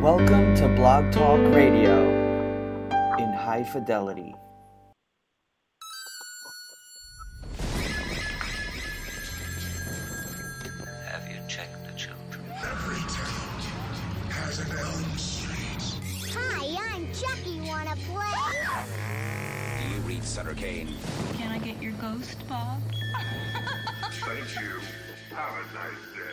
Welcome to Blog Talk Radio in high fidelity. Have you checked the children? Every town has an Elm Street. Hi, I'm Chucky. Wanna play? Do you read Sutter Kane? Can I get your ghost, Bob? Thank you. Have a nice day.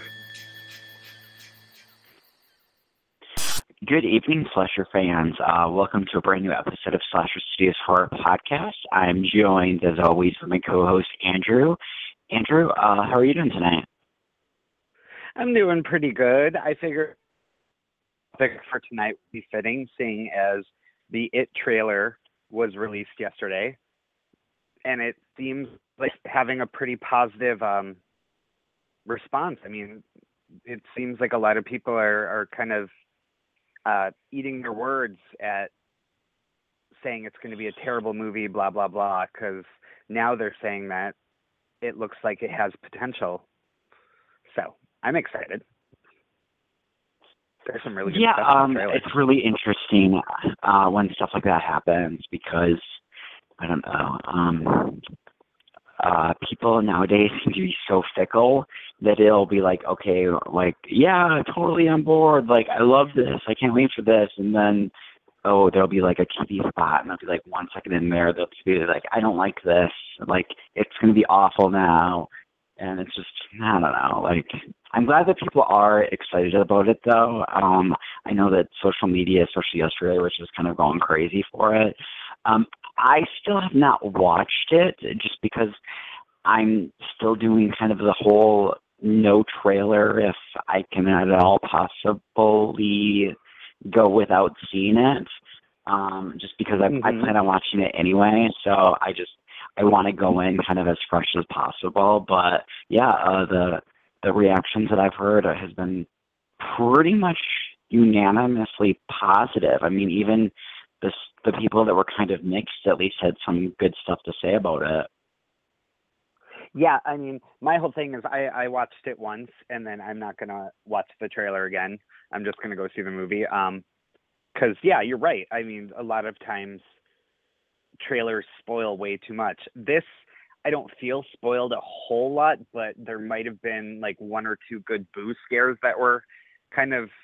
Good evening, Slasher fans. Welcome to a brand new episode of Slasher Studios Horror Podcast. I'm joined, as always, with my co-host, Andrew. Andrew, how are you doing tonight? I'm doing pretty good. I figure the topic for tonight would be fitting, seeing as the It trailer was released yesterday, and it seems like having a pretty positive response. I mean, it seems like a lot of people are kind of eating their words at saying it's going to be a terrible movie, blah, blah, blah, because now they're saying that it looks like it has potential. So I'm excited. There's some really good stuff in the trailer. It's really interesting when stuff like that happens because, I don't know, people nowadays seem to be so fickle that it'll be like, okay, like, yeah, totally on board. Like, I love this. I can't wait for this. And then, oh, there'll be like a TV spot and there'll be like 1 second in there. They'll be like, I don't like this. Like, it's going to be awful now. And it's just, I don't know. Like, I'm glad that people are excited about it, though. I know that social media, especially yesterday, was just kind of going crazy for it. I still have not watched it just because I'm still doing kind of the whole no trailer if I can at all possibly go without seeing it. Just because I plan on watching it anyway, so I want to go in kind of as fresh as possible. But yeah, the reactions that I've heard has been pretty much unanimously positive. I mean, even the people that were kind of mixed at least had some good stuff to say about it. Yeah, I mean, my whole thing is I watched it once, and then I'm not going to watch the trailer again. I'm just going to go see the movie. Because, yeah, you're right. I mean, a lot of times trailers spoil way too much. This, I don't feel spoiled a whole lot, but there might have been like one or two good boo scares that were kind of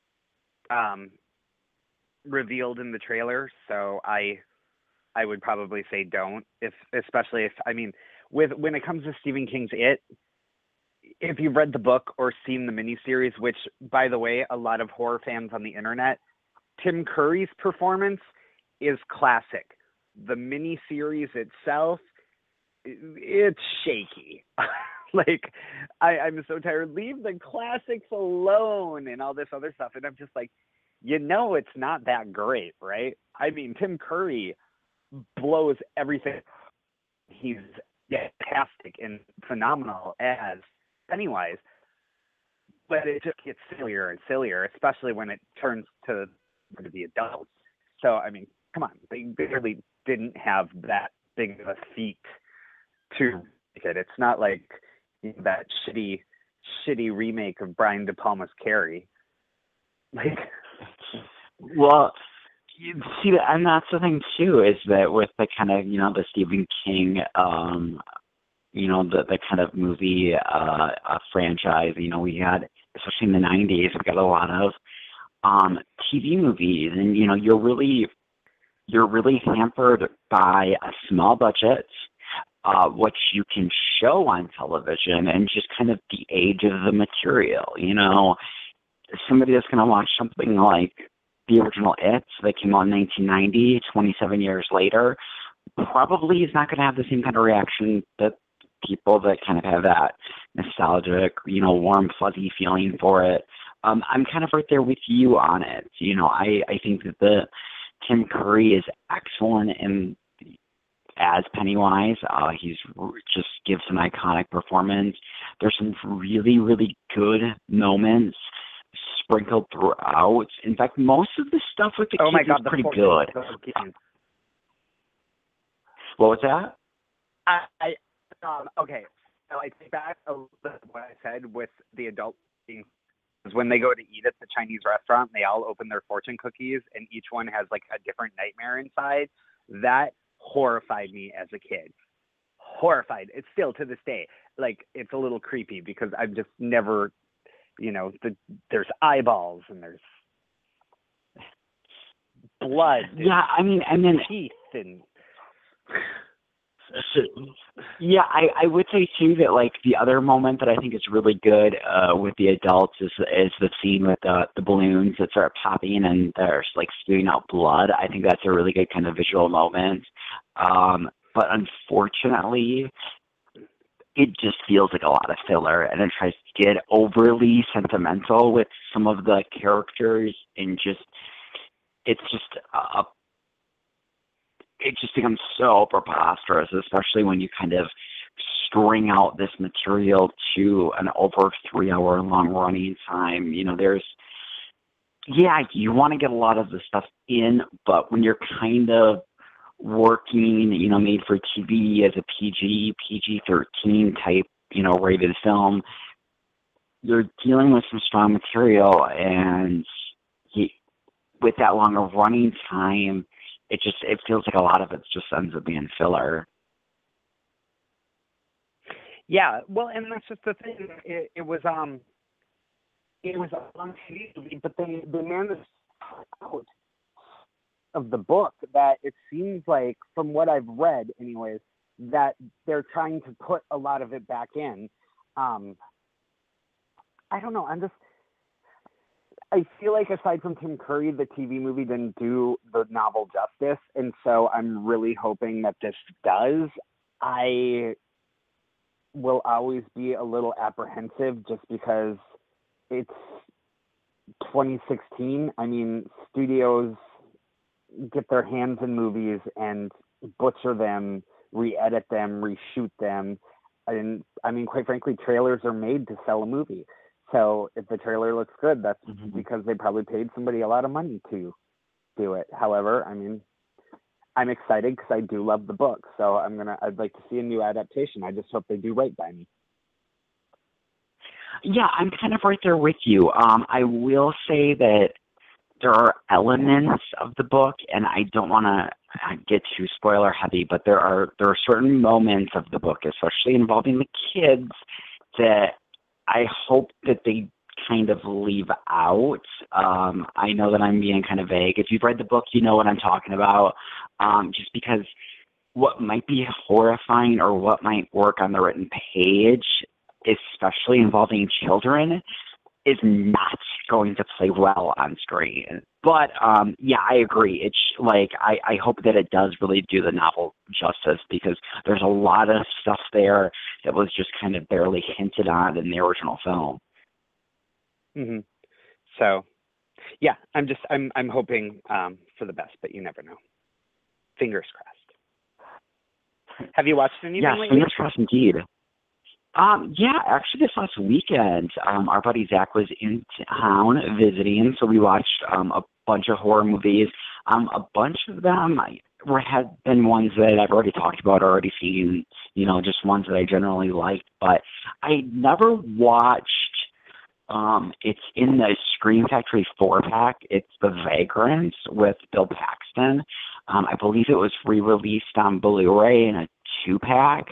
revealed in the trailer. So I would probably say don't, especially if, I mean, when it comes to Stephen King's It, if you've read the book or seen the miniseries, which, by the way, a lot of horror fans on the internet, Tim Curry's performance is classic. The miniseries itself, it's shaky. Like, I'm so tired. Leave the classics alone and all this other stuff. And I'm just like, it's not that great, right? I mean, Tim Curry blows everything. He's fantastic and phenomenal as Pennywise, but it just gets sillier and sillier, especially when it turns to the adults. So, I mean, come on, they really didn't have that big of a feat to make it. It's not like that shitty remake of Brian De Palma's Carrie. Like, well, you see, and that's the thing too, is that with the kind of, the Stephen King, the kind of movie franchise, we had, especially in the 90s, we got a lot of TV movies, and you're really hampered by a small budget, what you can show on television, and just kind of the age of the material. Somebody that's going to watch something like the original It that came out in 1990, 27 years later, probably is not going to have the same kind of reaction that people that kind of have that nostalgic, warm, fuzzy feeling for it. I'm kind of right there with you on it. I think that the Tim Curry is excellent as Pennywise. He's just gives an iconic performance. There's some really, really good moments sprinkled throughout. In fact, most of the stuff with the kids is pretty good. What was that? Okay, so I take back a little bit of what I said with the adult being when they go to eat at the Chinese restaurant, they all open their fortune cookies, and each one has like a different nightmare inside. That horrified me as a kid. Horrified. It's still to this day. Like, it's a little creepy because I've just never, there's eyeballs and there's blood. Yeah, I mean, and then teeth and. Yeah, I would say too that like the other moment that I think is really good with the adults is the scene with the balloons that start popping and they're like spewing out blood. I think that's a really good kind of visual moment. But unfortunately, it just feels like a lot of filler, and it tries to get overly sentimental with some of the characters, and it just becomes so preposterous, especially when you kind of string out this material to an over 3 hour long running time. You want to get a lot of the stuff in, but when you're kind of working, made for TV as a PG-13 type, rated film, you're dealing with some strong material, and with that long of running time, it feels like a lot of it just ends up being filler. Yeah, well, and that's just the thing. It was a long TV movie, but they managed out of the book that it seems like, from what I've read, anyways, that they're trying to put a lot of it back in. I don't know. I feel like aside from Tim Curry, the TV movie didn't do the novel justice, and so I'm really hoping that this does. I will always be a little apprehensive just because it's 2016. I mean, studios get their hands in movies and butcher them, re-edit them, reshoot them. And I mean, quite frankly, trailers are made to sell a movie. So if the trailer looks good, that's because they probably paid somebody a lot of money to do it. However, I mean, I'm excited because I do love the book. So I'd like to see a new adaptation. I just hope they do right by me. Yeah, I'm kind of right there with you. I will say that there are elements of the book, and I don't want to get too spoiler heavy, but there are certain moments of the book, especially involving the kids, that I hope that they kind of leave out. I know that I'm being kind of vague. If you've read the book, you know what I'm talking about. Just because what might be horrifying or what might work on the written page, especially involving children, is not going to play well on screen. But yeah, I agree. It's like I hope that it does really do the novel justice, because there's a lot of stuff there that was just kind of barely hinted on in the original film. Mm-hmm. So, yeah, I'm hoping for the best, but you never know. Fingers crossed. Have you watched anything lately? Yeah, fingers crossed indeed. Yeah, actually this last weekend, our buddy Zach was in town visiting, so we watched a bunch of horror movies. A bunch of them had been ones that I've already talked about, already seen, just ones that I generally liked, but I never watched, it's in the Scream Factory 4-pack, it's The Vagrant with Bill Paxton. I believe it was re-released on Blu-ray in a 2-pack.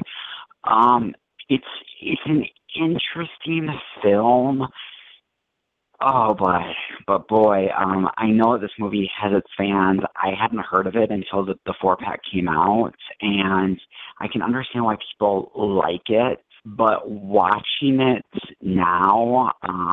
It's an interesting film. Oh, but boy, I know this movie has its fans. I hadn't heard of it until the 4-pack came out, and I can understand why people like it. But watching it now,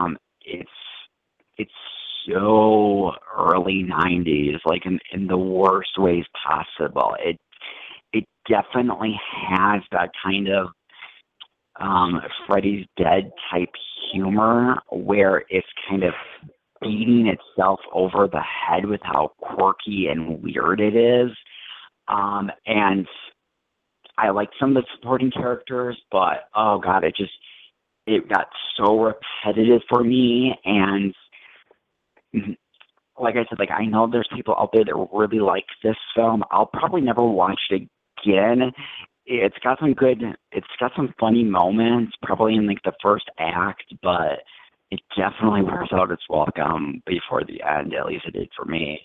it's so early 90s, like in the worst ways possible. It definitely has that kind of Freddy's Dead type humor, where it's kind of beating itself over the head with how quirky and weird it is. And I like some of the supporting characters, but oh god, it got so repetitive for me. And like I said, like I know there's people out there that really like this film. I'll probably never watch it again. It's got some funny moments, probably in like the first act, but it definitely wears out its welcome before the end. At least it did for me.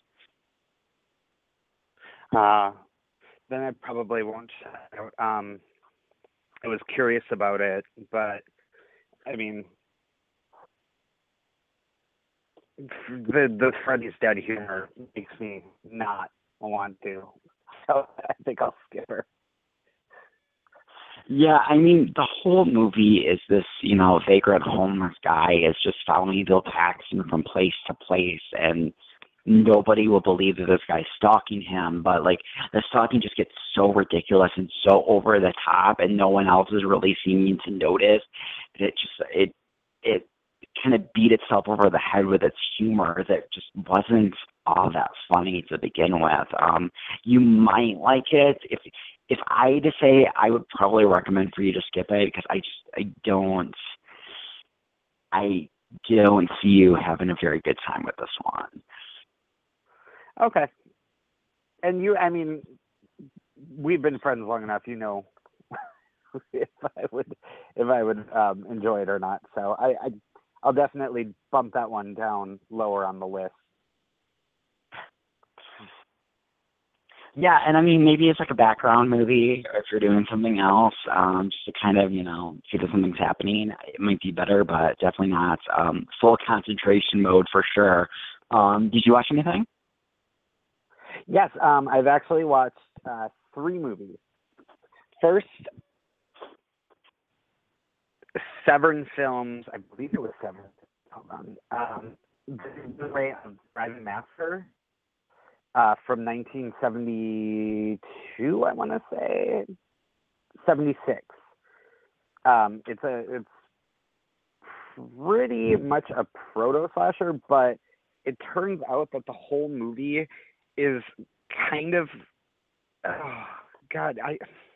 Then I probably won't check out. I was curious about it, but I mean, the Freddy's Dead humor makes me not want to. So I think I'll skip her. Yeah, I mean, the whole movie is this, vagrant homeless guy is just following Bill Paxton from place to place, and nobody will believe that this guy's stalking him, but, like, the stalking just gets so ridiculous and so over the top, and no one else is really seeming to notice. It kind of beat itself over the head with its humor that just wasn't all that funny to begin with. You might like it. If I had to say, I would probably recommend for you to skip it, because I don't see you having a very good time with this one. Okay. And we've been friends long enough, if I would enjoy it or not. So I'll definitely bump that one down lower on the list. Yeah, and I mean, maybe it's like a background movie, or if you're doing something else, just to kind of, see that something's happening, it might be better, but definitely not full concentration mode for sure. Did you watch anything? Yes, I've actually watched 3 movies. First, Severn Films, I believe it was Severn. Hold on. The Way of Driving Master. From 1972, I want to say 76. It's pretty much a proto slasher, but it turns out that the whole movie is kind of good.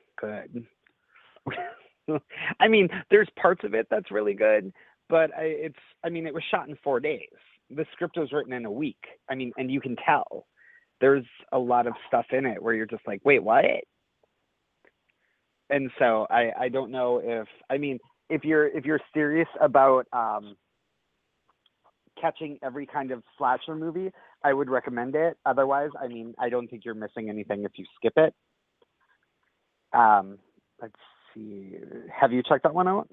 I mean, there's parts of it that's really good, but it was shot in 4 days. The script was written in a week. I mean, and you can tell. There's a lot of stuff in it where you're just like, wait, what? And so I don't know if you're serious about catching every kind of slasher movie, I would recommend it. Otherwise, I don't think you're missing anything if you skip it. Let's see. Have you checked that one out?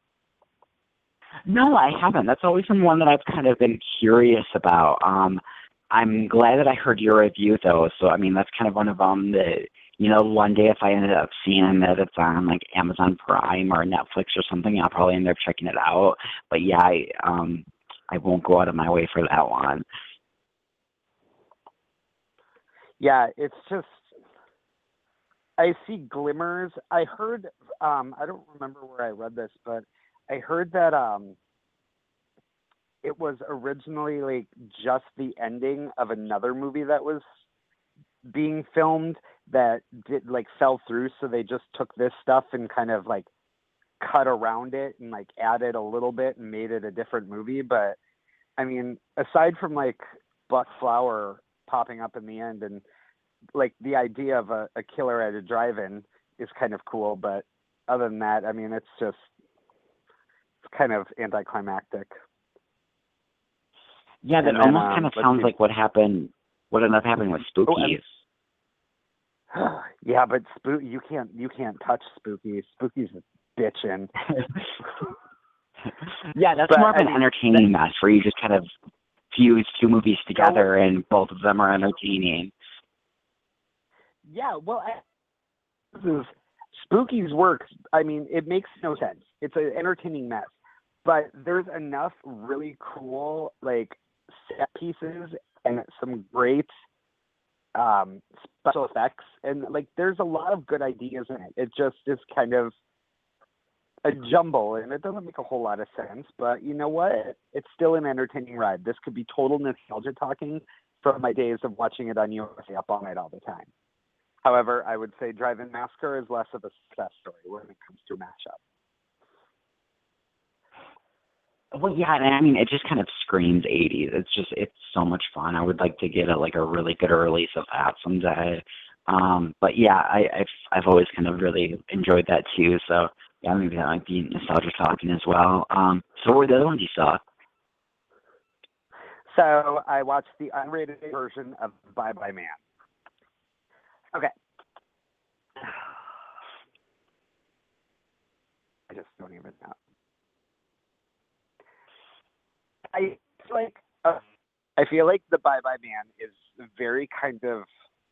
No, I haven't. That's always been one that I've kind of been curious about. I'm glad that I heard your review, though. So, that's kind of one of them that, one day if I ended up seeing that it's on, like, Amazon Prime or Netflix or something, I'll probably end up checking it out. But, yeah, I won't go out of my way for that one. Yeah, it's just, I see glimmers. I heard, I don't remember where I read this, but I heard that it was originally like just the ending of another movie that was being filmed that fell through. So they just took this stuff and kind of like cut around it and like added a little bit and made it a different movie. But aside from like Buck Flower popping up in the end and like the idea of a killer at a drive-in is kind of cool. But other than that, it's kind of anticlimactic. Yeah, that almost kind of sounds like what ended up happening with Spookies. Yeah, but you can't touch Spookies. Spookies is bitchin'. Yeah, that's more of an entertaining mess where you just kind of fuse 2 movies together and both of them are entertaining. Yeah, well, Spookies works. It makes no sense. It's an entertaining mess. But there's enough really cool, like, set pieces and some great special effects. And, like, there's a lot of good ideas in it. It just is kind of a jumble, and it doesn't make a whole lot of sense. But you know what? It's still an entertaining ride. This could be total nostalgia talking from my days of watching it on USA Up All Night all the time. However, I would say Drive-In Massacre is less of a success story when it comes to a mashup. Well, yeah, and it just kind of screams 80s. It's so much fun. I would like to get a really good release of that someday. But yeah, I've always kind of really enjoyed that too. So yeah, maybe that might be nostalgia talking as well. So what were the other ones you saw? So I watched the unrated version of Bye Bye Man. Okay. I just don't even know. I feel like the Bye Bye Man is very kind of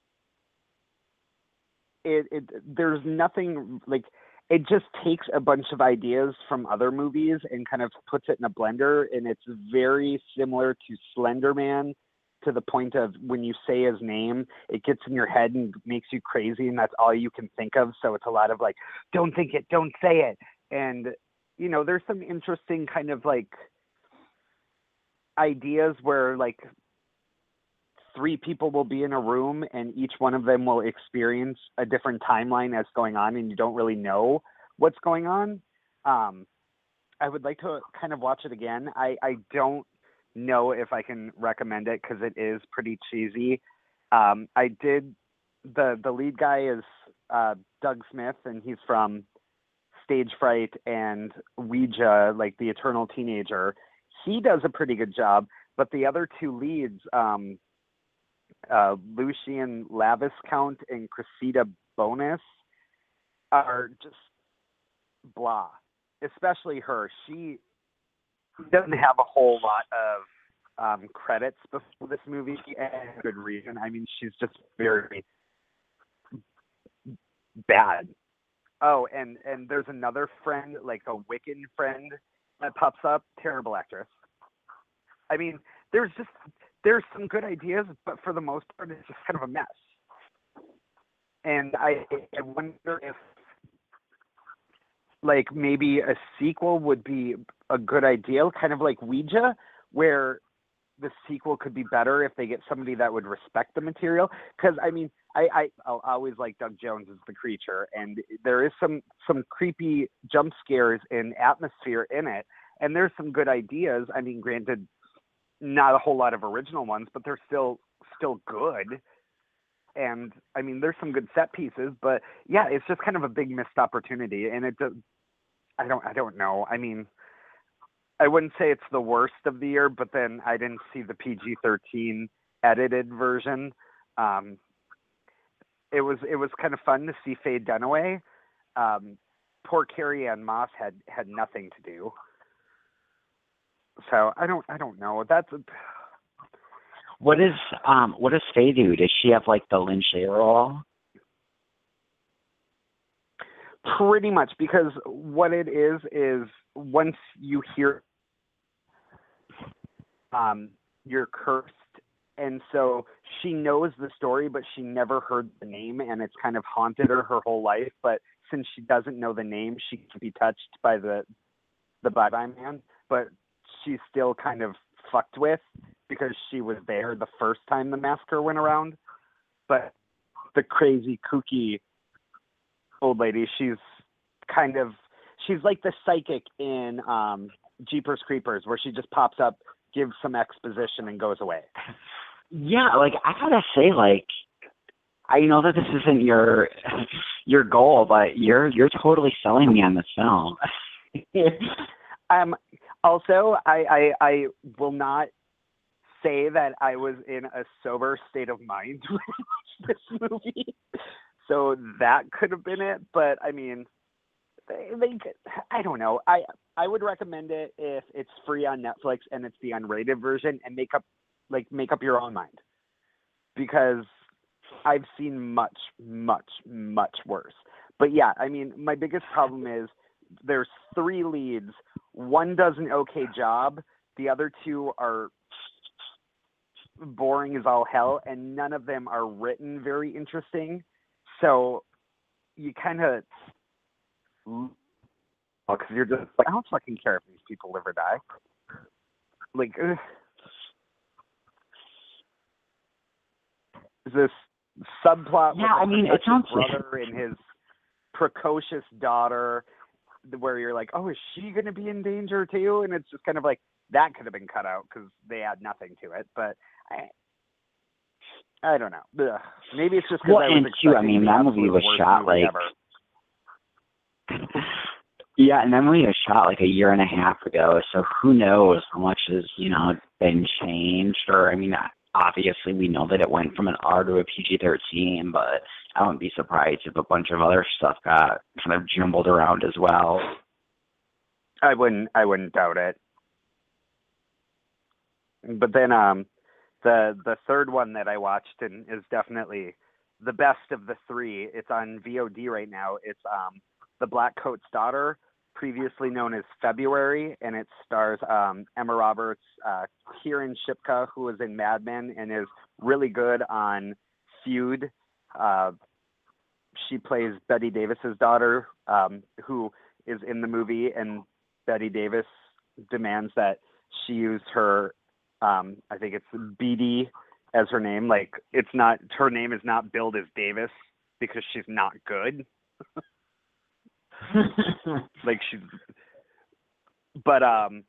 there's nothing like it just takes a bunch of ideas from other movies and kind of puts it in a blender, and it's very similar to Slender Man to the point of when you say his name, it gets in your head and makes you crazy, and that's all you can think of. So it's a lot of like, don't think it, don't say it. And, you know, there's some interesting kind of like ideas where like 3 people will be in a room and each one of them will experience a different timeline as going on, and you don't really know what's going on. I would like to kind of watch it again. I don't know if I can recommend it because it is pretty cheesy. I did the lead guy is Doug Smith, and he's from Stage Fright and Ouija, like the Eternal Teenager. He does a pretty good job, but the other 2 leads, Lucien Laviscount and Cressida Bonus, are just blah. Especially her. She doesn't have a whole lot of credits before this movie, and good reason. I mean, she's just very bad. Oh, and there's another friend, like a Wiccan friend, that pops up. Terrible actress. I mean, there's some good ideas, but for the most part, it's just kind of a mess. And I wonder if, like, maybe a sequel would be a good idea, kind of like Ouija, where the sequel could be better if they get somebody that would respect the material. Because, I mean, I'll always like Doug Jones as the creature, and there is some creepy jump scares and atmosphere in it, and there's some good ideas. I mean, granted, not a whole lot of original ones, but they're still good. And I mean, there's some good set pieces, but yeah, it's just kind of a big missed opportunity. And I don't know. I mean, I wouldn't say it's the worst of the year, but then I didn't see the PG-13 edited version. It was kind of fun to see Faye Dunaway. Poor Carrie-Anne Moss had nothing to do. So I don't know. What does Faye do? Does she have like the Lynn Shay role? Pretty much, because what it is once you hear, you're cursed, and so she knows the story, but she never heard the name, and it's kind of haunted her whole life. But since she doesn't know the name, she can be touched by the Bye Bye Man, but she's still kind of fucked with because she was there the first time the massacre went around. But the crazy, kooky old lady, she's like the psychic in Jeepers Creepers, where she just pops up, gives some exposition, and goes away. Yeah, like I gotta say, like I know that this isn't your goal, but you're totally selling me on this film. Also, I will not say that I was in a sober state of mind when I watched this movie. So that could have been it. But I mean, I don't know. I would recommend it if it's free on Netflix and it's the unrated version, and make up your own mind. Because I've seen much, much, much worse. But yeah, I mean, my biggest problem is there's 3 leads. One does an okay job. The other 2 are boring as all hell, and none of them are written very interesting. So you kind of, because you're just like, I don't fucking care if these people live or die. Like, this subplot with I mean, it sounds brother and his precocious daughter, where you're like, oh, is she going to be in danger too? And it's just kind of like, that could have been cut out because they add nothing to it. But I don't know. Ugh. Maybe it's just because I was expecting I mean, that movie was shot like ever. Yeah, and Emily was shot like a year and a half ago, so who knows how much has, been changed. Or, I mean, obviously we know that it went from an R to a PG-13, but I wouldn't be surprised if a bunch of other stuff got kind of jumbled around as well. I wouldn't doubt it. But then the third one that I watched and is definitely the best of the three. It's on VOD right now. It's The Black Coat's Daughter, previously known as February, and it stars Emma Roberts, Kieran Shipka, who was in Mad Men and is really good on Feud. She plays Betty Davis's daughter, who is in the movie, and Betty Davis demands that she use her, I think it's BD as her name. Like, it's not, her name is not billed as Davis because she's not good. Like she's, but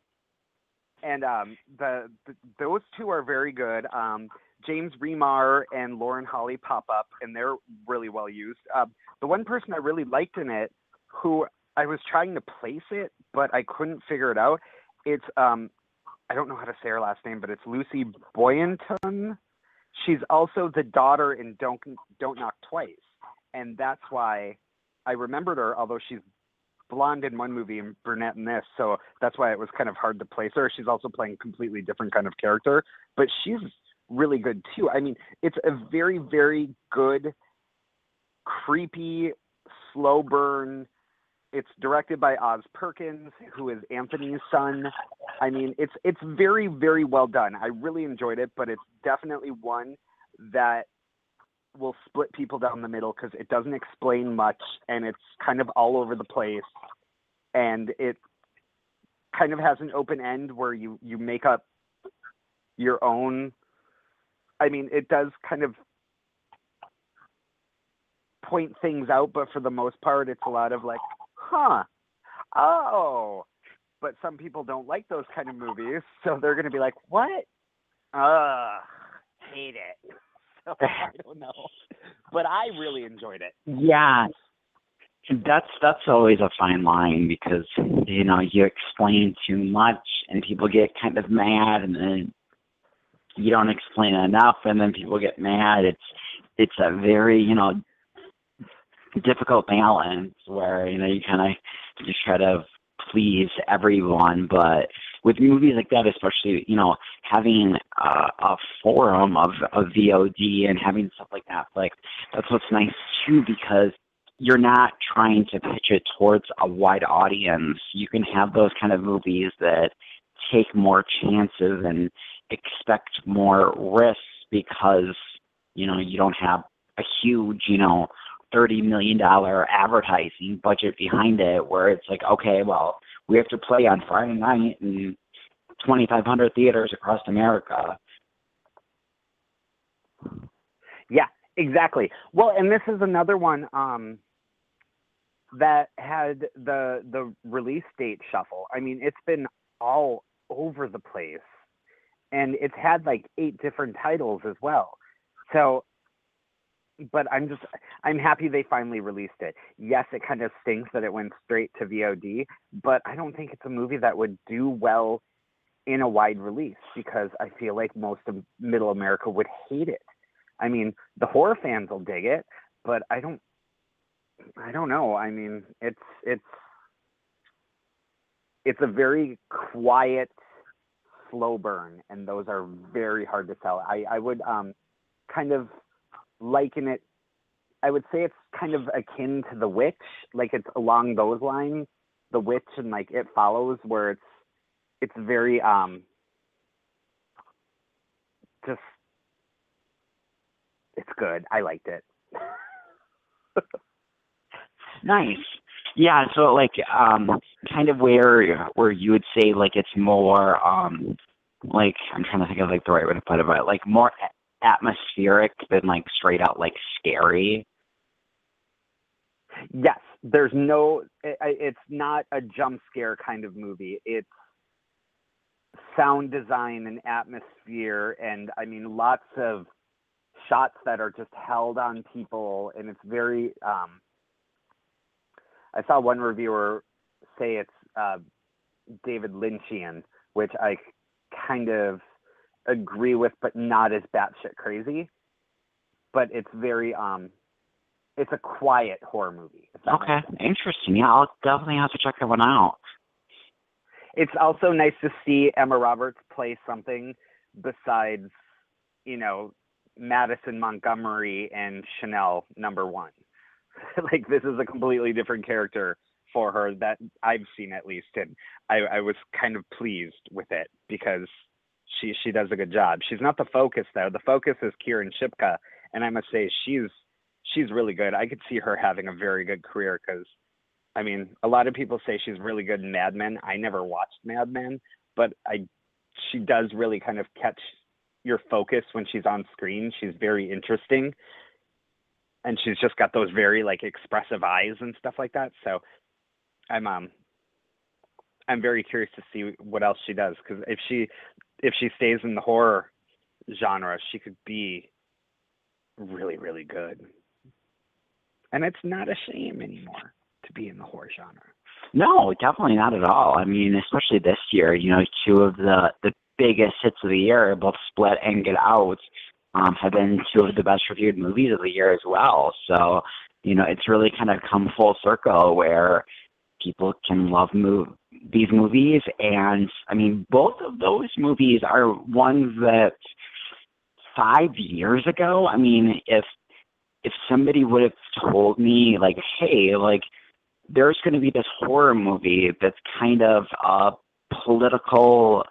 those two are very good. James Remar and Lauren Holly pop up, and they're really well used. The one person I really liked in it, who I was trying to place it, but I couldn't figure it out. It's I don't know how to say her last name, but it's Lucy Boynton. She's also the daughter in Don't Knock Twice, and that's why I remembered her, although she's blonde in one movie and brunette in this, so that's why it was kind of hard to place her. She's also playing a completely different kind of character, but she's really good too. I mean, it's a very, very good, creepy, slow burn. It's directed by Oz Perkins, who is Anthony's son. I mean, it's very, very well done. I really enjoyed it, but it's definitely one that will split people down the middle because it doesn't explain much, and it's kind of all over the place, and it kind of has an open end where you make up your own. I mean, it does kind of point things out, but for the most part, it's a lot of like, oh, but some people don't like those kind of movies, so they're going to be like, what? Hate it. So, I don't know, but I really enjoyed it. Yeah, that's always a fine line because you explain too much and people get kind of mad, and then you don't explain enough and then people get mad. It's a very difficult balance where you kind of just try to please everyone, but with movies like that, especially, having a forum of VOD and having stuff like that, like, that's what's nice too, because you're not trying to pitch it towards a wide audience. You can have those kind of movies that take more chances and expect more risks because, you don't have a huge, $30 million advertising budget behind it, where it's like, okay, well, we have to play on Friday night in 2,500 theaters across America. Yeah, exactly. Well, and this is another one that had the release date shuffle. I mean, it's been all over the place, and it's had like 8 different titles as well. So, but I'm happy they finally released it. Yes, it kind of stinks that it went straight to VOD, but I don't think it's a movie that would do well in a wide release because I feel like most of middle America would hate it. I mean, the horror fans will dig it, but I don't know. I mean, it's a very quiet, slow burn, and those are very hard to sell. I would kind of liken it, I would say it's kind of akin to The Witch, like it's along those lines, The Witch and like It Follows, where it's very just, it's good. I liked it. Nice. Yeah, so like kind of where you would say like it's more like, I'm trying to think of like the right way to put it, but like more atmospheric than like straight out like scary. Yes, there's no, it's not a jump scare kind of movie. It's sound design and atmosphere, and I mean lots of shots that are just held on people, and it's very I saw one reviewer say it's David Lynchian, which I kind of agree with, but not as batshit crazy. But it's very it's a quiet horror movie. Okay, interesting. Yeah, I'll definitely have to check that one out. It's also nice to see Emma Roberts play something besides, Madison Montgomery and Chanel #1. Like, this is a completely different character for her that I've seen, at least, and I was kind of pleased with it because she does a good job. She's not the focus, though. The focus is Kieran Shipka, and I must say she's really good. I could see her having a very good career because, I mean, a lot of people say she's really good in Mad Men. I never watched Mad Men, but she does really kind of catch your focus when she's on screen. She's very interesting, and she's just got those very like expressive eyes and stuff like that. So I'm very curious to see what else she does, because if she stays in the horror genre, she could be really, really good. And it's not a shame anymore to be in the horror genre. No, definitely not at all. I mean, especially this year, two of the biggest hits of the year, both Split and Get Out, have been two of the best reviewed movies of the year as well. So, it's really kind of come full circle where people can love these movies. And, I mean, both of those movies are ones that 5 years ago, I mean, if somebody would have told me, like, hey, like, there's going to be this horror movie that's kind of a political,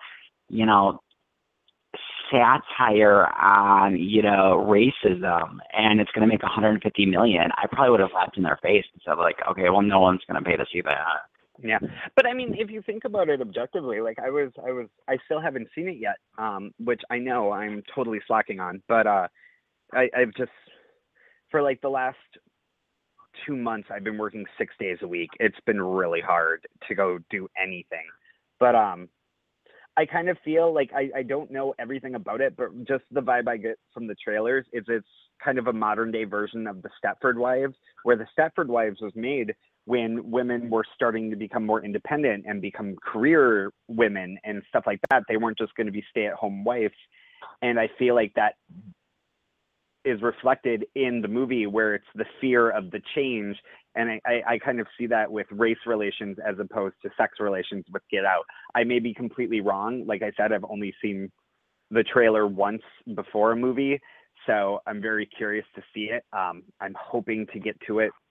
satire on, racism, and it's going to make $150 million, I probably would have laughed in their face and said, like, okay, well, no one's going to pay to see that. Yeah, but I mean, if you think about it objectively, like I still haven't seen it yet, which I know I'm totally slacking on, but I've just, for like the last 2 months, I've been working 6 days a week. It's been really hard to go do anything, but I kind of feel like I don't know everything about it, but just the vibe I get from the trailers is it's kind of a modern day version of the Stepford Wives, where the Stepford Wives was made when women were starting to become more independent and become career women and stuff like that. They weren't just going to be stay-at-home wives. And I feel like that is reflected in the movie, where it's the fear of the change. And I kind of see that with race relations as opposed to sex relations with Get Out. I may be completely wrong. Like I said, I've only seen the trailer once before a movie, so I'm very curious to see it. I'm hoping to get to it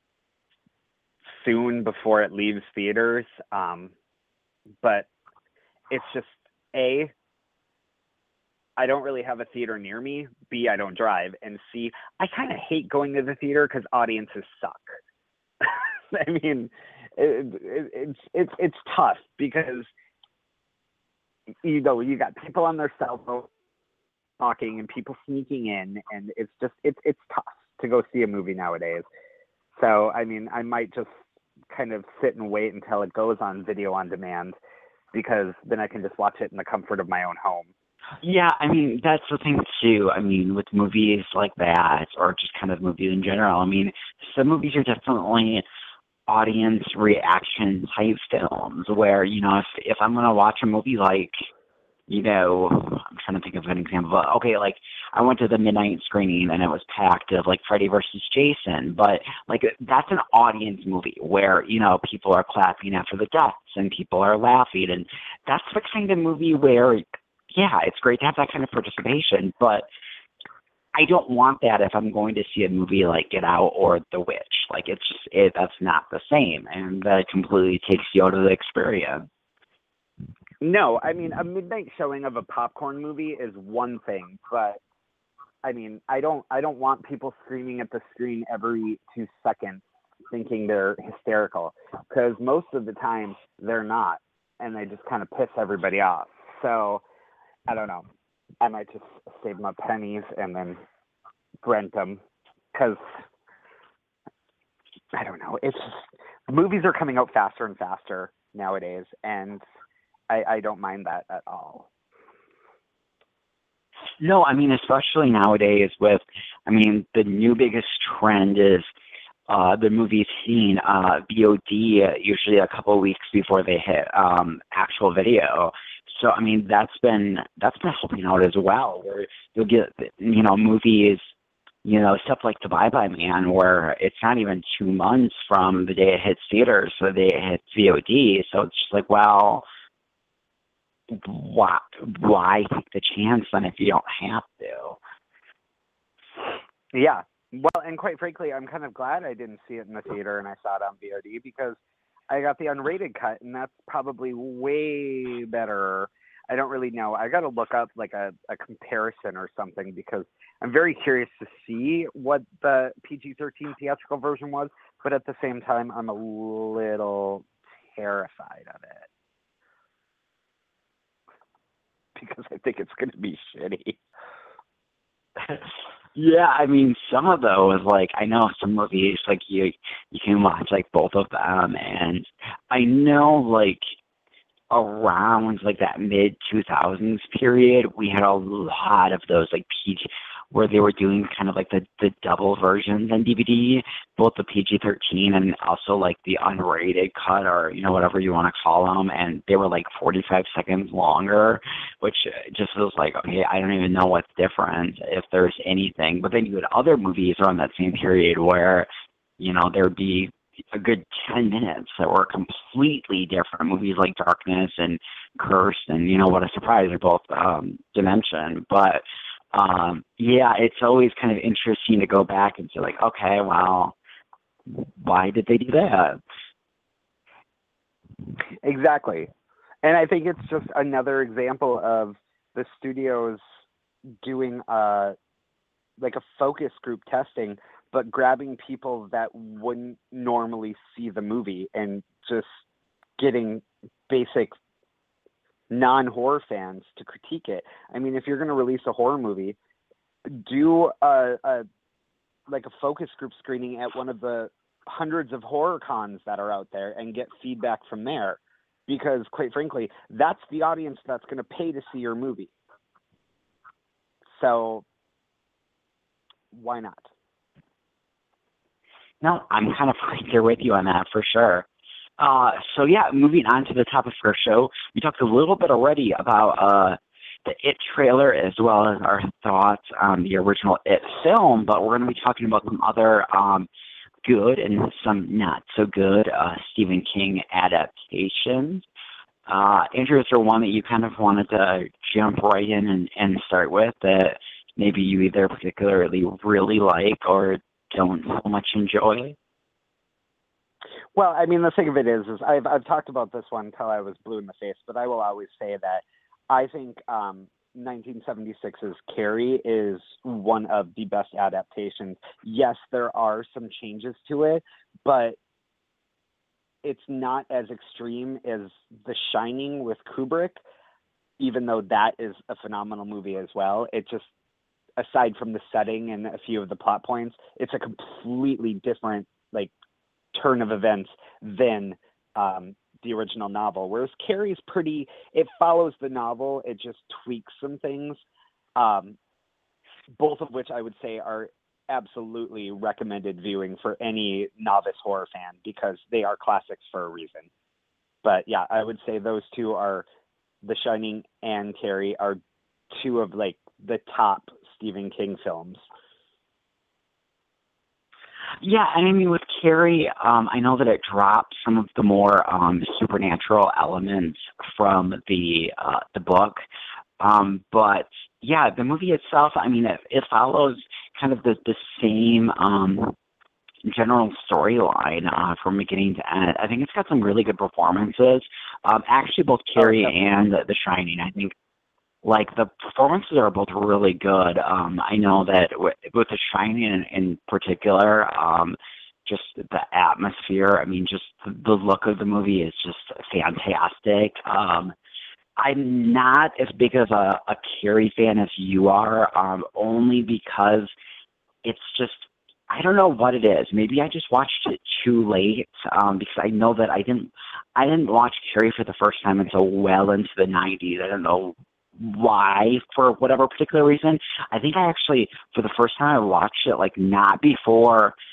soon before it leaves theaters. But it's just, A, I don't really have a theater near me. B, I don't drive. And C, I kind of hate going to the theater because audiences suck. I mean, it's tough because, you got people on their cell phone talking and people sneaking in, and it's tough to go see a movie nowadays. So, I mean, I might just kind of sit and wait until it goes on video on demand, because then I can just watch it in the comfort of my own home. Yeah, I mean, that's the thing, too. I mean, with movies like that, or just kind of movies in general, I mean, some movies are definitely audience reaction type films where, if I'm going to watch a movie like, I'm trying to think of an example, but okay, like, I went to the midnight screening and it was packed of, like, Freddy versus Jason, but, like, that's an audience movie where, people are clapping after the deaths and people are laughing, and that's the kind of movie where, yeah, it's great to have that kind of participation, but I don't want that if I'm going to see a movie like Get Out or The Witch. Like, that's not the same, and that completely takes you out of the experience. No, I mean, a midnight showing of a popcorn movie is one thing, but I mean, I don't want people screaming at the screen every 2 seconds thinking they're hysterical, because most of the time they're not, and they just kind of piss everybody off. So I don't know. I might just save my pennies and then rent them, because I don't know. It's just, movies are coming out faster and faster nowadays, and I don't mind that at all. No, I mean, especially nowadays with, I mean, the new biggest trend is the movie's seen VOD usually a couple of weeks before they hit actual video. So I mean that's been helping out as well, where you'll get movies, stuff like The Bye-Bye Man, where it's not even 2 months from the day it hits theaters to the day it hits VOD. So it's just like, well, why take the chance then if you don't have to? Yeah. Well, and quite frankly, I'm kind of glad I didn't see it in the theater and I saw it on VOD, because I got the unrated cut, and that's probably way better. I don't really know. I got to look up like a comparison or something, because I'm very curious to see what the PG-13 theatrical version was, but at the same time, I'm a little terrified of it, because I think it's going to be shitty. Yeah, I mean, some of those, like, I know some movies, like, you can watch, like, both of them, and I know, like, around, like, that mid-2000s period, we had a lot of those, like, PG, where they were doing kind of, like, the double versions on DVD, both the PG-13 and also, like, the unrated cut, or, whatever you want to call them, and they were, like, 45 seconds longer, which just feels like, okay, I don't even know what's different, if there's anything. But then you had other movies around that same period where, there'd be a good 10 minutes that were completely different. Movies like Darkness and Cursed and, What a Surprise are both Dimension. But, yeah, it's always kind of interesting to go back and say, like, okay, well, why did they do that? Exactly. And I think it's just another example of the studios doing like a focus group testing, but grabbing people that wouldn't normally see the movie and just getting basic non-horror fans to critique it. I mean, if you're going to release a horror movie, do a focus group screening at one of the hundreds of horror cons that are out there and get feedback from there, because quite frankly, that's the audience that's going to pay to see your movie. So why not? No, I'm kind of right there with you on that for sure. So yeah, moving on to the topic for our show, we talked a little bit already about the It trailer as well as our thoughts on the original It film, but we're going to be talking about some other good and some not so good Stephen King adaptations. Andrew, is there one that you kind of wanted to jump right in and start with that maybe you either particularly really like or don't so much enjoy? Well, I mean, the thing of it is I've talked about this one until I was blue in the face, but I will always say that I think 1976's Carrie is one of the best adaptations. Yes, there are some changes to it, but it's not as extreme as The Shining with Kubrick, even though that is a phenomenal movie as well. It just, aside from the setting and a few of the plot points, it's a completely different, like, turn of events than the original novel. Whereas Carrie's it follows the novel, it just tweaks some things, both of which I would say are absolutely recommended viewing for any novice horror fan, because they are classics for a reason. But yeah, I would say those two are, The Shining and Carrie, are two of like the top Stephen King films. Yeah, and I mean with Carrie, I know that it dropped some of the more supernatural elements from the book, but yeah, the movie itself, I mean, it follows kind of the same general storyline from beginning to end. I think it's got some really good performances. Actually, both Carrie and The Shining, I think, like, the performances are both really good. I know that with The Shining in particular, just the atmosphere, I mean, just the look of the movie is just fantastic. I'm not as big of a Carrie fan as you are, only because it's just, I don't know what it is. Maybe I just watched it too late, because I know that I didn't watch Carrie for the first time until well into the 90s. I don't know why, for whatever particular reason. I think I actually, for the first time, I watched it, like, not before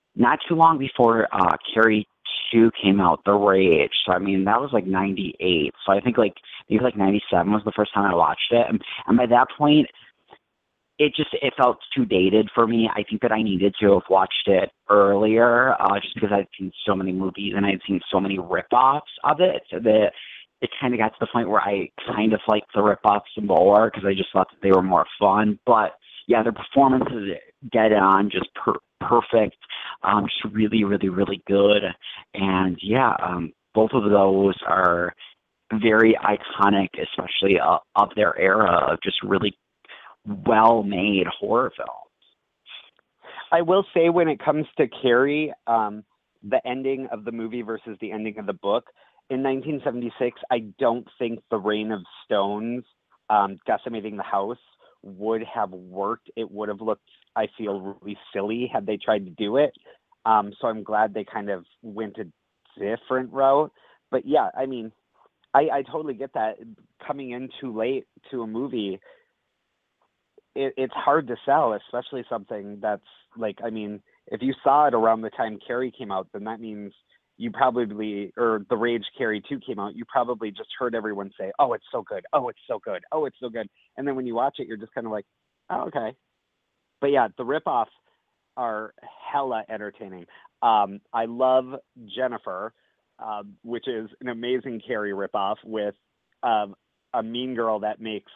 not too long before Carrie 2 came out, The Rage. So I mean, that was like '98. So I think like maybe like '97 was the first time I watched it, and by that point, it felt too dated for me. I think that I needed to have watched it earlier, just because I'd seen so many movies and I'd seen so many rip-offs of it that it kind of got to the point where I kind of liked the rip-offs more because I just thought that they were more fun. But yeah, their performances dead on, just perfect, just really, really, really good. And yeah, both of those are very iconic, especially of their era of just really well-made horror films. I will say when it comes to Carrie, the ending of the movie versus the ending of the book, in 1976, I don't think the Rain of Stones decimating the house would have worked. It would have looked, I feel, really silly had they tried to do it. So I'm glad they kind of went a different route. But yeah, I mean, I totally get that. Coming in too late to a movie, it's hard to sell, especially something that's like, I mean, if you saw it around the time Carrie came out, then that means you probably, or The Rage Carrie 2 came out, you probably just heard everyone say, oh, it's so good. Oh, it's so good. Oh, it's so good. And then when you watch it, you're just kind of like, oh, okay. But yeah, the ripoffs are hella entertaining. I love Jennifer, which is an amazing Carrie ripoff with a mean girl that makes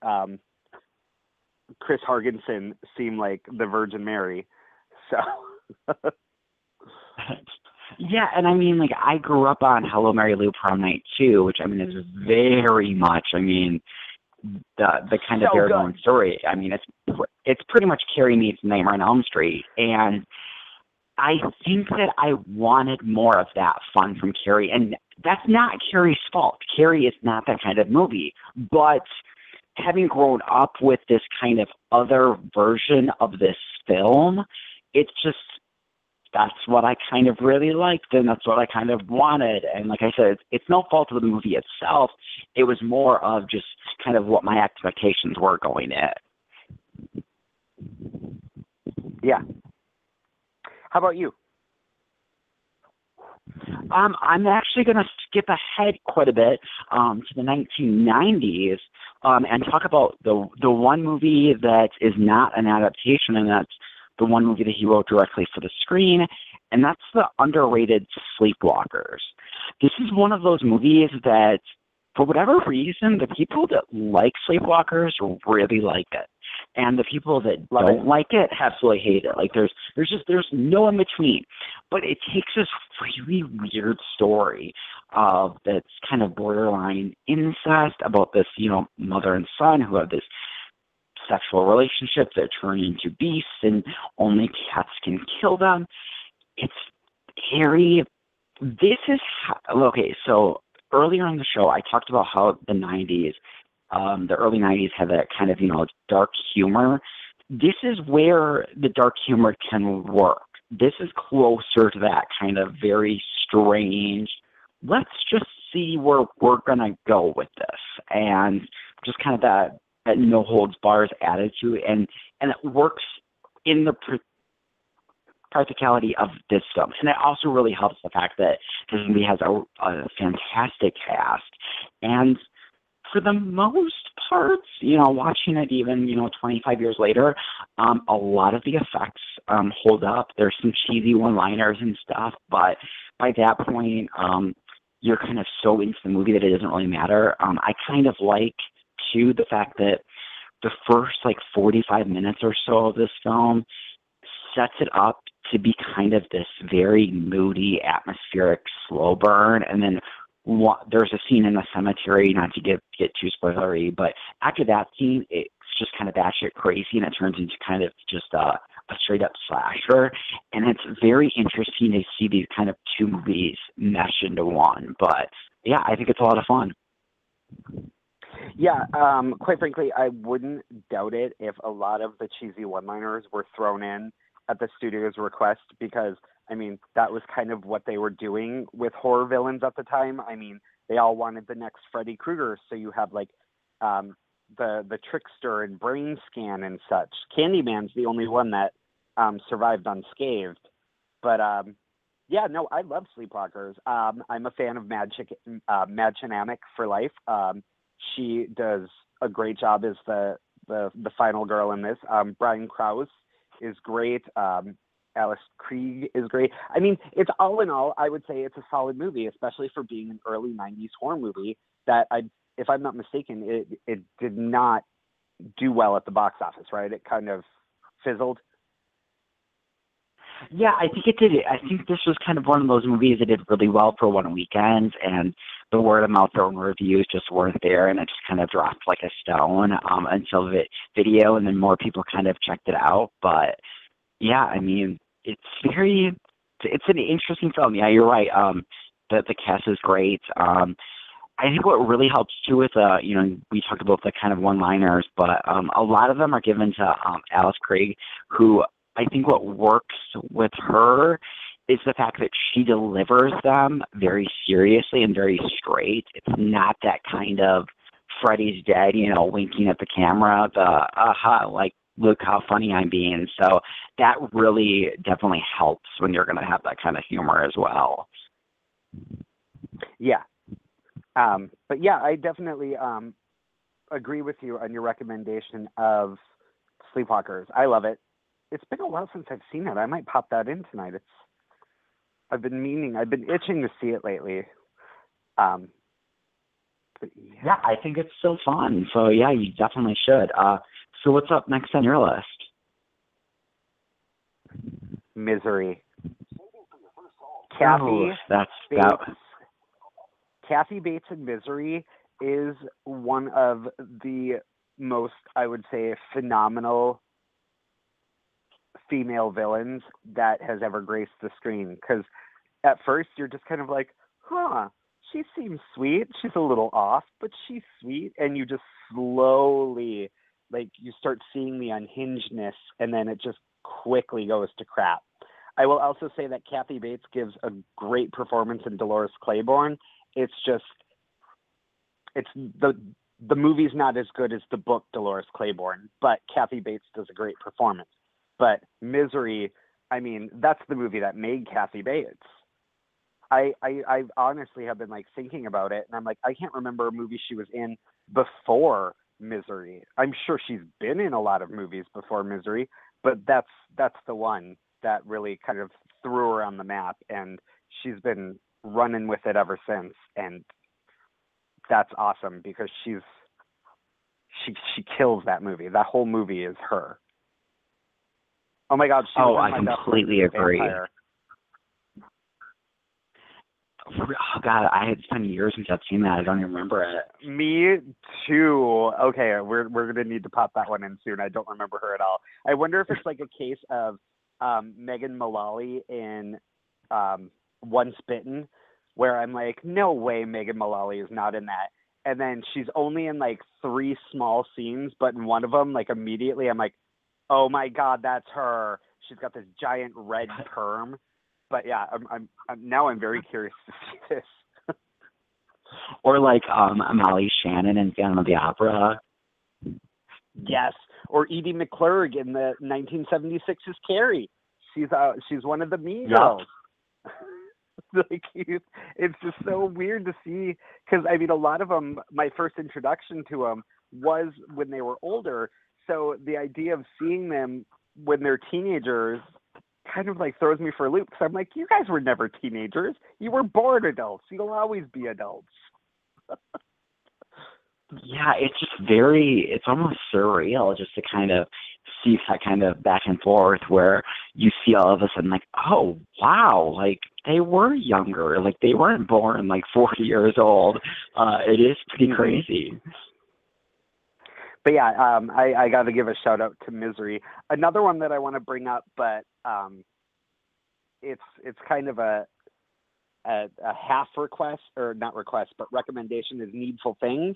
Chris Hargensen seem like the Virgin Mary. So yeah, and I mean, like, I grew up on Hello Mary Lou Prom Night too, which I mean is very much, I mean, the kind of bare known story. I mean, it's pretty much Carrie meets Nightmare on Elm Street, and I think that I wanted more of that fun from Carrie, and that's not Carrie's fault. Carrie is not that kind of movie, but having grown up with this kind of other version of this film, it's just, that's what I kind of really liked, and that's what I kind of wanted. And like I said, it's no fault of the movie itself. It was more of just kind of what my expectations were going in. Yeah. How about you? I'm actually going to skip ahead quite a bit to the 1990s and talk about the one movie that is not an adaptation, and that's the one movie that he wrote directly for the screen, and that's the underrated Sleepwalkers. This is one of those movies that, for whatever reason, the people that like Sleepwalkers really like it, and the people that don't like it absolutely hate it. Like there's no in between. But it takes this really weird story of that's kind of borderline incest about this, mother and son who have this sexual relationship that turn into beasts and only cats can kill them. It's scary. This is okay. So earlier in the show, I talked about how the early 90s had that kind of, dark humor. This is where the dark humor can work. This is closer to that kind of very strange, let's just see where we're going to go with this. And just kind of that no holds bars attitude. And it works in the practicality of this film. And it also really helps the fact that this movie has a fantastic cast. And for the most parts, watching it even, 25 years later, a lot of the effects hold up. There's some cheesy one-liners and stuff, but by that point, you're kind of so into the movie that it doesn't really matter. I kind of like, too, the fact that the first, 45 minutes or so of this film sets it up to be kind of this very moody, atmospheric slow burn, and then there's a scene in the cemetery, not to get too spoilery, but after that scene, it's just kind of batshit crazy, and it turns into kind of just a straight-up slasher, and it's very interesting to see these kind of two movies mesh into one. But yeah, I think it's a lot of fun. Yeah, quite frankly, I wouldn't doubt it if a lot of the cheesy one-liners were thrown in at the studio's request, because I mean, that was kind of what they were doing with horror villains at the time. I mean, they all wanted the next Freddy Krueger, so you have the Trickster and Brain Scan and such. Candyman's the only one that survived unscathed. But yeah, no, I love Sleepwalkers. I'm a fan of Mad Chinamic for life. She does a great job as the final girl in this. Brian Krause is great. Alice Krige is great. I mean, it's all in all, I would say it's a solid movie, especially for being an early 90s horror movie that if I'm not mistaken, it did not do well at the box office, right? It kind of fizzled. Yeah, I think it did. I think this was kind of one of those movies that did really well for one weekend, and the word of mouth and reviews just weren't there, and it just kind of dropped like a stone until the video, and then more people kind of checked it out. But yeah, I mean, it's an interesting film. Yeah, you're right. The cast is great. I think what really helps too with we talked about the kind of one-liners, but a lot of them are given to Alice Krige, who I think what works with her is the fact that she delivers them very seriously and very straight. It's not that kind of Freddy's dead, winking at the camera, like, look how funny I'm being. So that really definitely helps when you're going to have that kind of humor as well. Yeah. But yeah, I definitely agree with you on your recommendation of Sleepwalkers. I love it. It's been a while since I've seen it. I might pop that in tonight. I've been itching to see it lately. But yeah, I think it's still fun. So yeah, you definitely should. So what's up next on your list? Misery. Kathy Bates in Misery is one of the most, I would say, phenomenal female villains that has ever graced the screen. Because at first you're just kind of like, she seems sweet. She's a little off, but she's sweet. And you just slowly, you start seeing the unhingedness, and then it just quickly goes to crap. I will also say that Kathy Bates gives a great performance in Dolores Claiborne. It's just, the movie's not as good as the book Dolores Claiborne, but Kathy Bates does a great performance. But Misery, I mean, that's the movie that made Kathy Bates. I honestly have been thinking about it, and I'm like, I can't remember a movie she was in before Misery. I'm sure she's been in a lot of movies before Misery, but that's the one that really kind of threw her on the map, and she's been running with it ever since. And that's awesome because she kills that movie. That whole movie is her. Oh my God! I completely agree. Vampire. Oh God, it's been years since I've seen that. I don't even remember it. Me too. Okay, we're gonna need to pop that one in soon. I don't remember her at all. I wonder if it's a case of Megan Mullally in Once Bitten, where I'm like, no way Megan Mullally is not in that. And then she's only in 3 small scenes, but in one of them, immediately I'm like, oh my God, that's her. She's got this giant red perm. But yeah, I'm very curious to see this. Or Molly Shannon in Phantom of the Opera. Yes, or Edie McClurg in the 1976's Carrie. She's one of the mean girls. It's just so weird to see, because I mean, a lot of them, my first introduction to them was when they were older. So the idea of seeing them when they're teenagers kind of throws me for a loop, because I'm like, you guys were never teenagers. You were born adults. You'll always be adults. Yeah, it's just it's almost surreal just to kind of see that kind of back and forth where you see all of a sudden oh, wow, they were younger. They weren't born 40 years old. It is pretty crazy. But yeah, I got to give a shout out to Misery. Another one that I want to bring up, but it's kind of a half request, or not request, but recommendation, is Needful Things.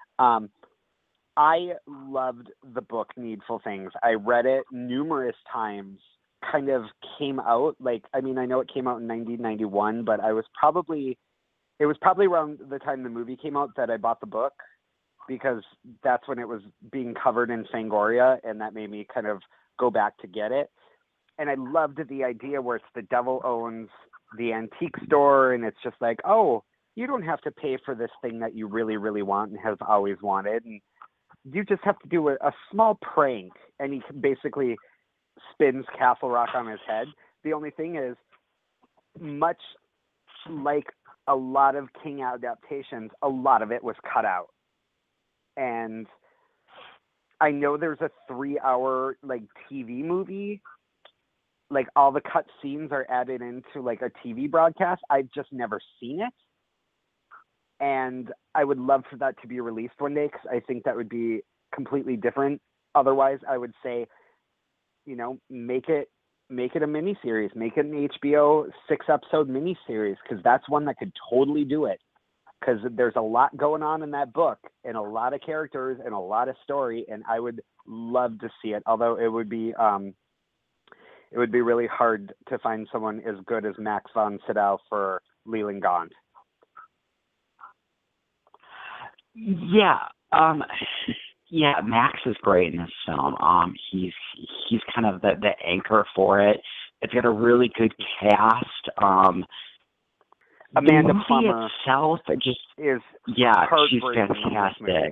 I loved the book Needful Things. I read it numerous times. Kind of came out I know it came out in 1991, but it was probably around the time the movie came out that I bought the book, because that's when it was being covered in Fangoria, and that made me kind of go back to get it. and I loved the idea where it's the devil owns the antique store, and it's just like, oh, you don't have to pay for this thing that you really, really want and have always wanted, and you just have to do a small prank, and he basically spins Castle Rock on his head. The only thing is, much like a lot of King adaptations, a lot of it was cut out. And I know there's a 3-hour like TV movie, like all the cut scenes are added into like a TV broadcast. I've just never seen it. And I would love for that to be released one day, because I think that would be completely different. Otherwise, I would say, you know, make it a miniseries, make it an HBO 6-episode miniseries, because that's one that could totally do it. Because there's a lot going on in that book, and a lot of characters, and a lot of story, and I would love to see it. Although it would be really hard to find someone as good as Max von Sydow for Leland Gaunt. Yeah, Max is great in this film. He's kind of the anchor for it. It's got a really good cast. Amanda the movie Plummer itself, she's fantastic.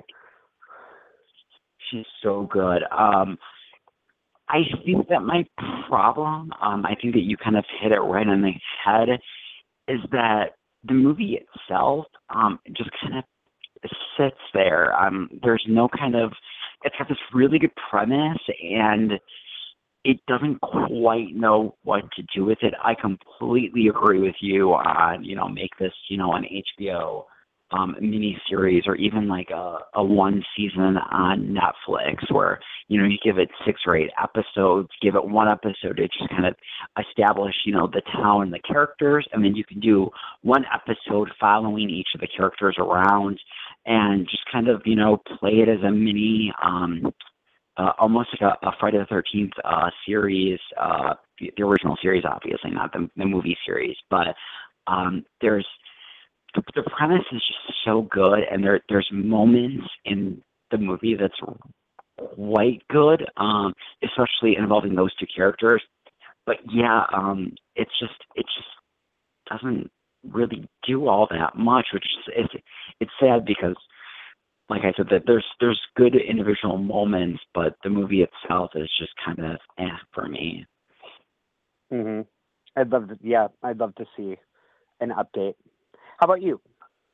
She's so good. I think that my problem, I think that you kind of hit it right on the head, is that the movie itself just kind of sits there. There's no kind of, it's got this really good premise, and it doesn't quite know what to do with it. I completely agree with you on, make this, an HBO miniseries, or even like a one season on Netflix where, you give it 6 or 8 episodes, give it one episode to just kind of establish, the town and the characters. And then you can do one episode following each of the characters around and just kind of, play it as a mini, almost like a Friday the 13th series, the original series, obviously, not the movie series, but there's, the premise is just so good, and there's moments in the movie that's quite good, especially involving those 2 characters. But yeah, it just doesn't really do all that much, which is it's sad, because like I said, that there's good individual moments, but the movie itself is just kind of for me. Mhm. I'd love to see an update. How about you?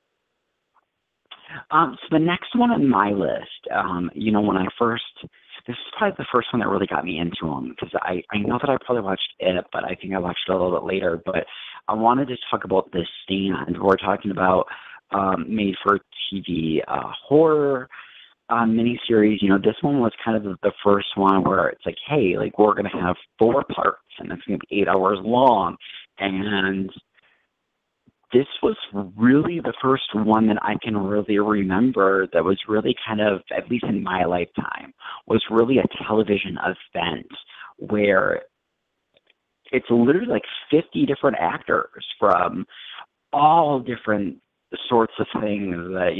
So the next one on my list, this is probably the first one that really got me into them, because I know that I probably watched it, but I think I watched it a little bit later. But I wanted to talk about The Stand. We're talking about made-for-TV horror miniseries. This one was kind of the first one where it's like, hey, like we're going to have 4 parts, and it's going to be 8 hours long, and this was really the first one that I can really remember that was really kind of, at least in my lifetime, was really a television event where it's literally like 50 different actors from all different sorts of things that,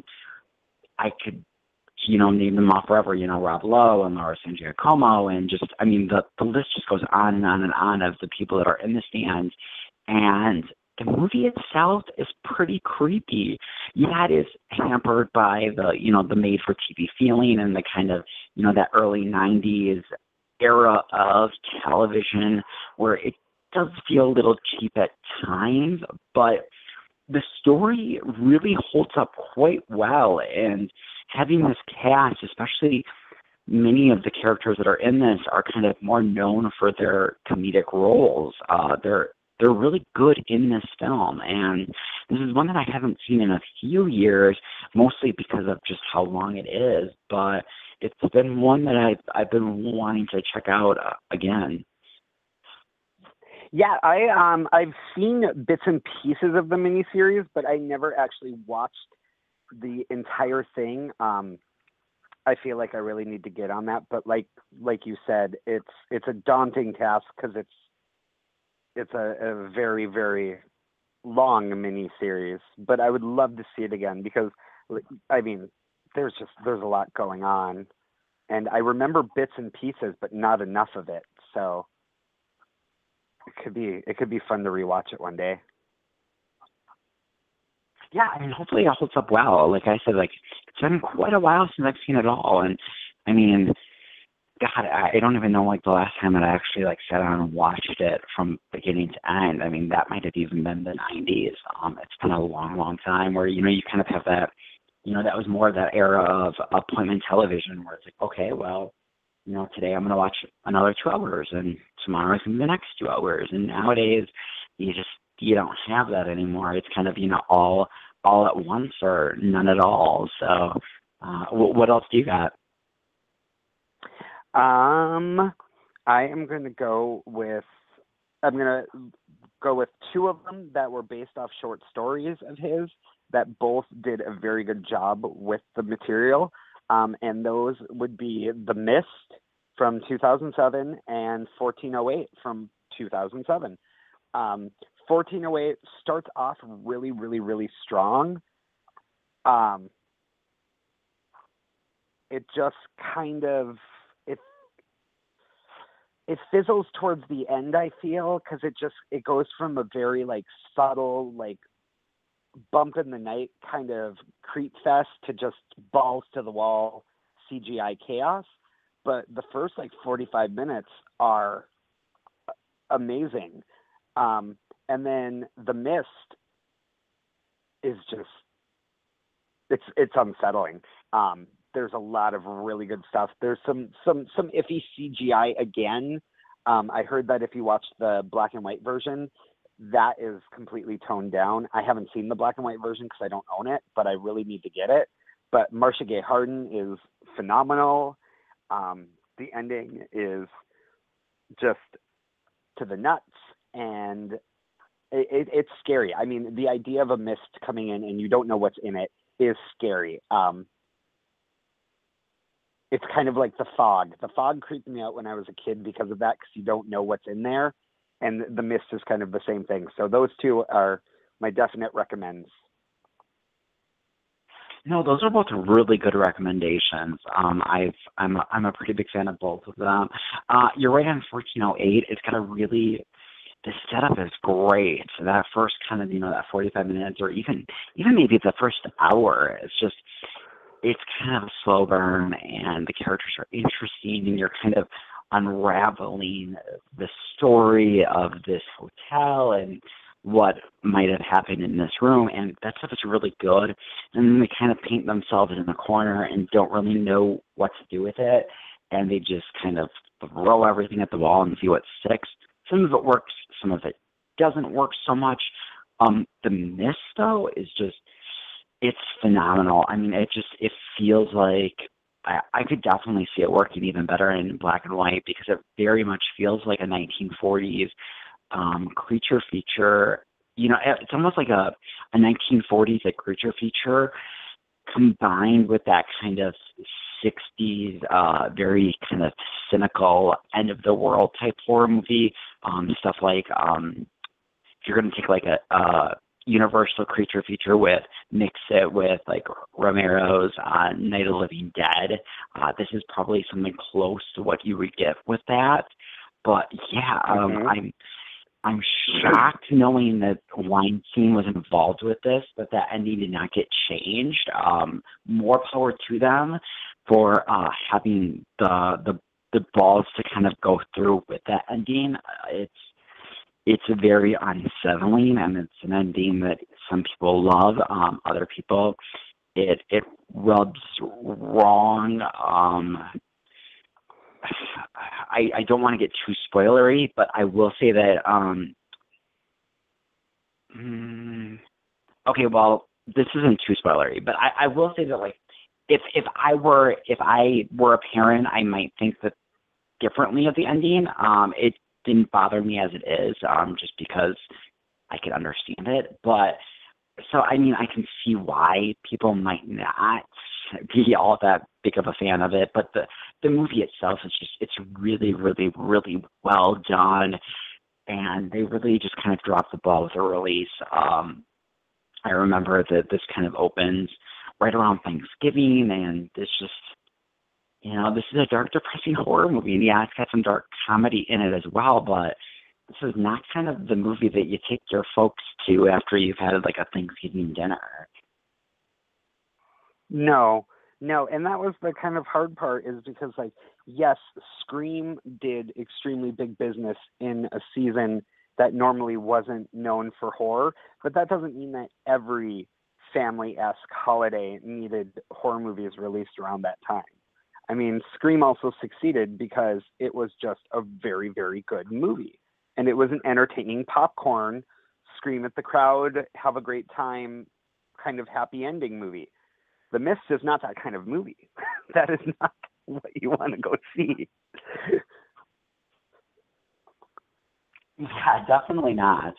I could, name them off forever, Rob Lowe and Laura San Giacomo, and just, the list just goes on and on and on of the people that are in The Stand. And the movie itself is pretty creepy. Yeah, it is hampered by the made-for-TV feeling and the kind of, that early 90s era of television where it does feel a little cheap at times, but the story really holds up quite well. And having this cast, especially many of the characters that are in this, are kind of more known for their comedic roles. They're really good in this film, and this is one that I haven't seen in a few years, mostly because of just how long it is, but it's been one that I've been wanting to check out again. Yeah, I've seen bits and pieces of the miniseries, but I never actually watched the entire thing. I feel like I really need to get on that, but like you said, it's a daunting task, because it's a very, very long mini series, but I would love to see it again, because there's a lot going on, and I remember bits and pieces, but not enough of it. So It could be fun to rewatch it one day. Yeah, I mean, hopefully it holds up well. Like I said, like it's been quite a while since I've seen it all, and I mean, God, I don't even know like the last time that I actually like sat down and watched it from beginning to end. I mean, that might have even been the '90s. It's been a long, long time where you kind of have that. That was more of that era of appointment television where it's like, okay, well, today I'm going to watch another 2 hours, and tomorrow's going to be the next 2 hours. And nowadays, you don't have that anymore. It's kind of all at once or none at all. So, what else do you got? I'm going to go with 2 of them that were based off short stories of his that both did a very good job with the material. And those would be The Mist from 2007 and 1408 from 2007. 1408 starts off really, really, really strong. It just kind of it fizzles towards the end, I feel, because it goes from a very like subtle like bump in the night kind of creep fest to just balls to the wall CGI chaos. But the first like 45 minutes are amazing. And then The Mist is just it's unsettling. There's a lot of really good stuff. There's some iffy CGI again. I heard that if you watch the black and white version, that is completely toned down. I haven't seen the black and white version because I don't own it, but I really need to get it. But Marcia Gay Harden is phenomenal. The ending is just to the nuts, and it's scary. I mean, the idea of a mist coming in and you don't know what's in it is scary. It's kind of like The Fog. The Fog creeped me out when I was a kid because of that, because you don't know what's in there. And The Mist is kind of the same thing. So those 2 are my definite recommends. No, those are both really good recommendations. I'm a pretty big fan of both of them. You're right on 1408. It's got the setup is great. So that first kind of, that 45 minutes or even maybe the first hour, it's kind of a slow burn, and the characters are interesting, and you're kind of unraveling the story of this hotel and what might have happened in this room, and that stuff is really good. And then they kind of paint themselves in the corner and don't really know what to do with it, and they just kind of throw everything at the wall and see what sticks. Some of it works, some of it doesn't work so much. The Mist, though, is just, it's phenomenal. I mean, it feels like I could definitely see it working even better in black and white, because it very much feels like a 1940s creature feature. It's almost like a 1940s like creature feature combined with that kind of 60s very kind of cynical end of the world type horror movie. Stuff like if you're going to take like a Universal creature feature mix it with like Romero's Night of the Living Dead. This is probably something close to what you would get with that. But yeah, I'm shocked knowing that Weinstein was involved with this, but that ending did not get changed. More power to them for having the balls to kind of go through with that ending. It's very unsettling, and it's an ending that some people love. Other people, it rubs wrong. I don't want to get too spoilery, but I will say that. Okay, well, this isn't too spoilery, but I will say that, like, if I were a parent, I might think that differently of the ending. It didn't bother me as it is, just because I could understand it. But so, I mean, I can see why people might not be all that big of a fan of it. But the movie itself is it's really, really, really well done. And they really just kind of dropped the ball with the release. I remember that this kind of opens right around Thanksgiving, and it's just, this is a dark, depressing horror movie. And yeah, it's got some dark comedy in it as well, but this is not kind of the movie that you take your folks to after you've had like a Thanksgiving dinner. No, and that was the kind of hard part, is because, like, yes, Scream did extremely big business in a season that normally wasn't known for horror, but that doesn't mean that every family-esque holiday needed horror movies released around that time. I mean, Scream also succeeded because it was just a very, very good movie. And it was an entertaining popcorn, scream at the crowd, have a great time, kind of happy ending movie. The Mist is not that kind of movie. That is not what you want to go see. Yeah, definitely not.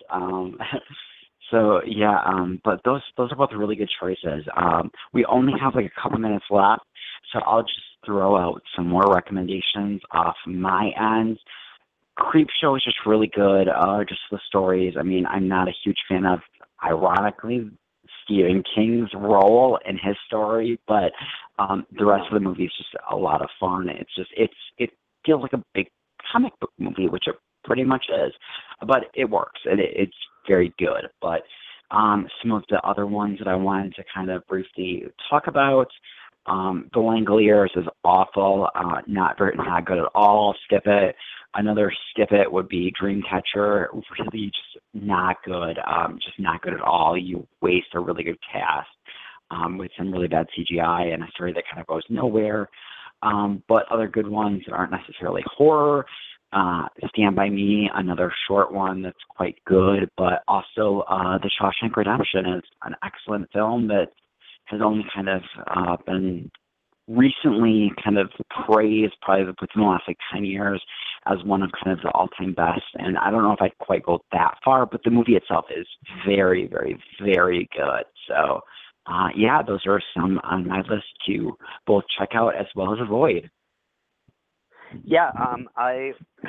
But those are both really good choices. We only have like a couple minutes left, so I'll just throw out some more recommendations off my end. Creepshow is just really good. Just the stories. I mean, I'm not a huge fan of, ironically, Stephen King's role in his story, but the rest of the movie is just a lot of fun. It feels like a big comic book movie, which it pretty much is, but it works and it's very good. But some of the other ones that I wanted to kind of briefly talk about, The Langoliers is awful, not good at all. Skip it. Another skip it would be Dreamcatcher. Really just not good. Just not good at all. You waste a really good cast with some really bad CGI and a story that kind of goes nowhere. But other good ones that aren't necessarily horror. Stand By Me, another short one that's quite good, but also The Shawshank Redemption is an excellent film that has only kind of been recently kind of praised, probably within the last like 10 years, as one of kind of the all-time best. And I don't know if I'd quite go that far, but the movie itself is very, very, very good. So, those are some on my list to both check out as well as avoid. Yeah, I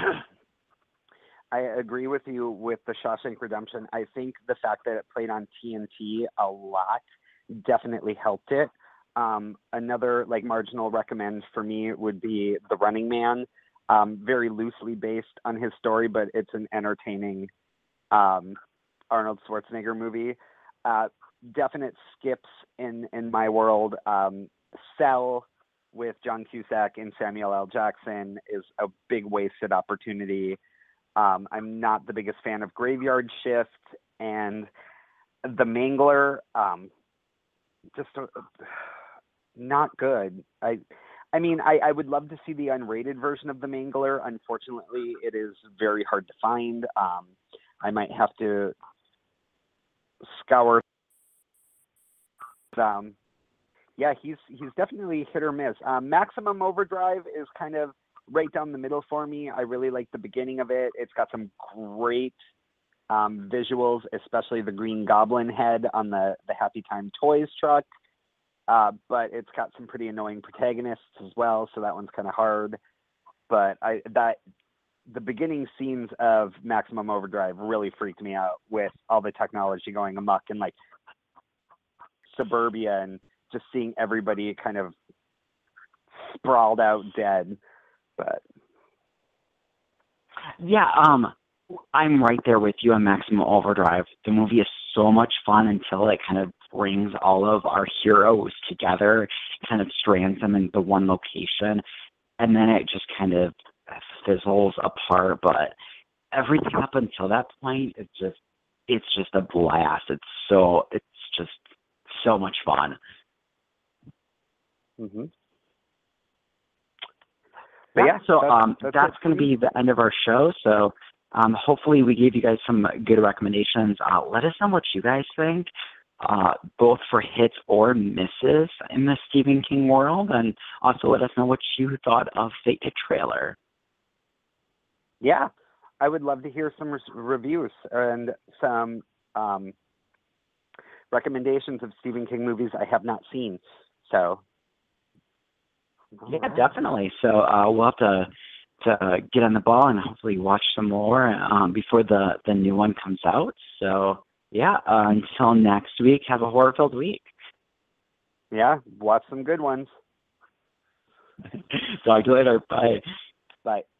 agree with you with The Shawshank Redemption. I think the fact that it played on TNT a lot definitely helped it. Another like marginal recommend for me would be The Running Man, very loosely based on his story, but it's an entertaining Arnold Schwarzenegger movie. Definite skips in my world. Cell with John Cusack and Samuel L. Jackson is a big wasted opportunity. I'm not the biggest fan of Graveyard Shift and The Mangler. Not good. I mean, I would love to see the unrated version of The Mangler. Unfortunately, it is very hard to find. I might have to scour. He's definitely hit or miss. Maximum Overdrive is kind of right down the middle for me. I really like the beginning of it. It's got some great visuals, especially the Green Goblin head on the Happy Time Toys truck. But it's got some pretty annoying protagonists as well, so that one's kind of hard. But the beginning scenes of Maximum Overdrive really freaked me out with all the technology going amok and like suburbia and just seeing everybody kind of sprawled out dead. But yeah, I'm right there with you on Maximum Overdrive. The movie is so much fun until it kind of brings all of our heroes together, kind of strands them into one location, and then it just kind of fizzles apart. But everything up until that point, it's just a blast. It's just so much fun. Mm-hmm. That's going to be the end of our show. So hopefully we gave you guys some good recommendations. Let us know what you guys think, both for hits or misses in the Stephen King world, and also let us know what you thought of Fate to Trailer. Yeah, I would love to hear some reviews and some recommendations of Stephen King movies I have not seen. So yeah, definitely. So we'll have to get on the ball and hopefully watch some more before the new one comes out. So yeah, until next week, have a horror-filled week. Yeah, watch some good ones. Talk to you later. Bye. Bye.